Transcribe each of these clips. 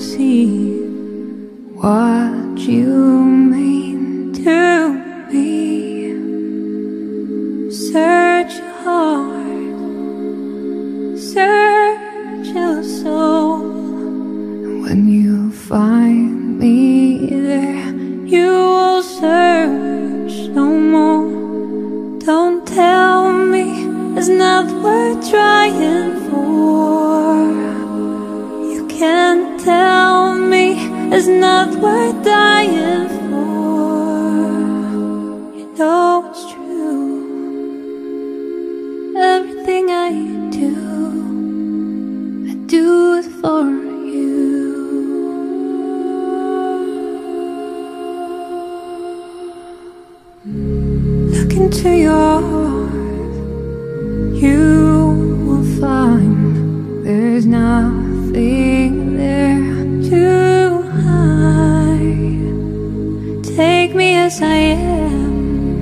see what you mean to me. Search hard, search your soul, and when you find me there, you will search no more. Don't tell me it's not worth trying for. You can't tell me it's not worth dying for. You know it's true. Everything I do it for you. Look into your heart, you will find there's nothing there to hide. Take me as I am,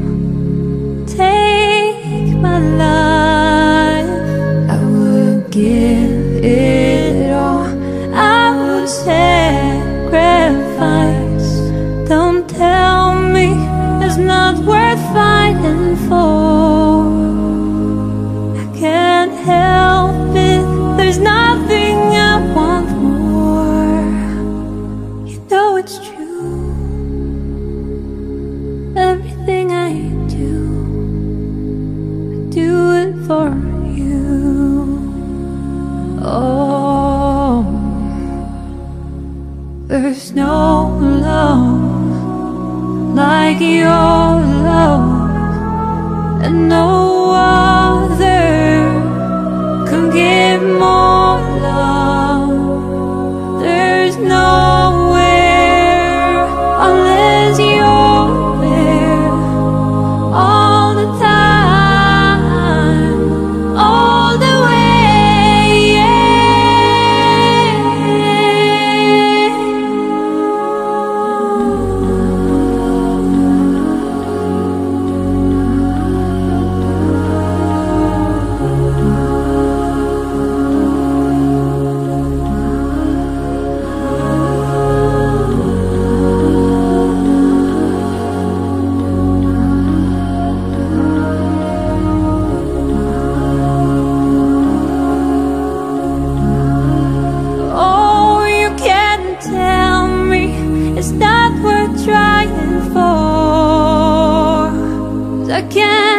take my life. I would give it all, I would sacrifice. Don't tell me it's not worth fighting for. I can't help it, there's nothing I want more. You know it's true. Everything I do it for you. Oh, there's no love like your love, and no other can give more love. There's nowhere unless you're there all the time, all the way, yeah. Oh, you can't tell me it's not worth trying for. 'Cause I can't